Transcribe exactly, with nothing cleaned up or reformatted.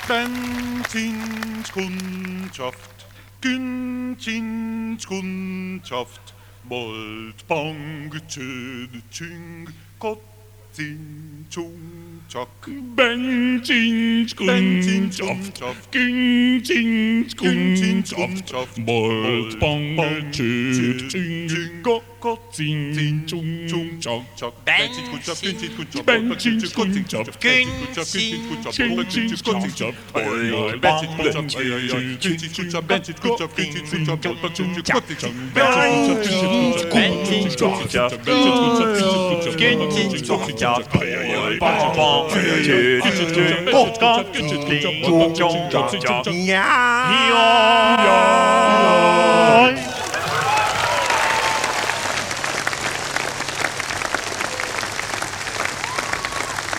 Benzinskundschaft, Günzinskundschaft, Bolt bang tjød tjung, kottin tjung tjakk. Benzinskundschaft, Günzinskundschaft, Bolt bang tjød tjung, kottin tjung tjakk. Benzinskundschaft, Günzinskundschaft, Benzinskundschaft, Günzinskundschaft, Günzinskundschaft, Benzinskundschaft, Günzinskundschaft, Benzinskundschaft, Ja.